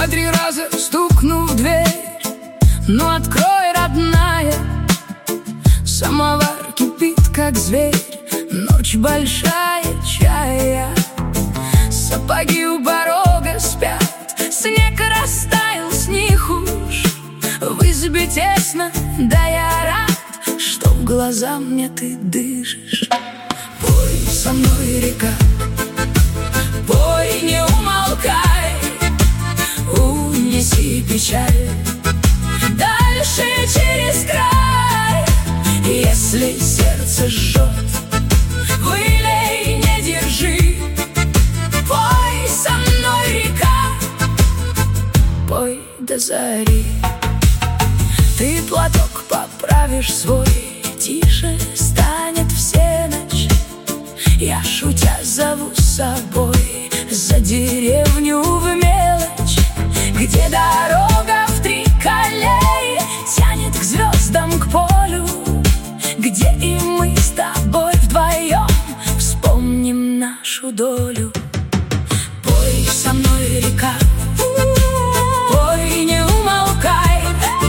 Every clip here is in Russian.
по 3 раза стукну в дверь. Ну открой, родная. Самовар кипит, как зверь. Ночь большая, чая. Сапоги у порога спят. Снег растаял, с них уж в избе тесно. Да я рад, что в глаза мне ты дышишь. Пой со мной, река, пой, не умолкай. Унеси печаль дальше через край. Если сердце жжет, вылей, не держи. Пой со мной, река, пой до зари. Ты платок поправишь свой, тише станет всеночь. Я, шутя, зову с собой за деревню в мелочь, где дорога в 3 колеи тянет к звездам, к полю, где и мы с тобой вдвоем вспомним нашу долю. Пой со мной, река, пой, не умолкай.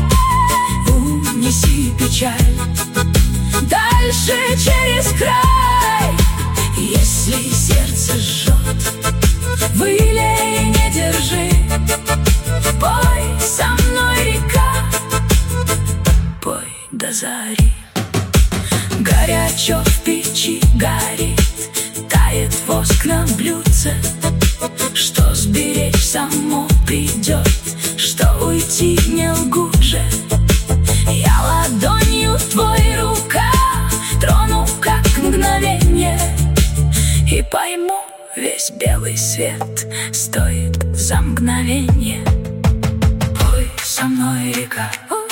Унеси печаль дальше через край. Если сердце жжет, вылей, не держи. Пой со мной, река, пой до зари. Горячо в печи горит, тает воск на блюдце. Что сберечь само придет, что уйти не лгут же. Я ладонью твой рука трону, как мгновенье, и пойму, весь белый свет стоит за мгновенье. Пой со мной, река,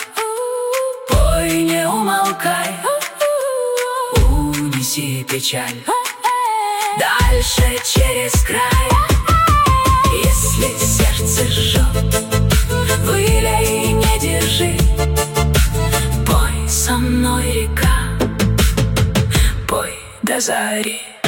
пой, не умолкай. Унеси печаль дальше через край. Если сердце жжет, вылей, не держи. Пой со мной, река, пой до зари.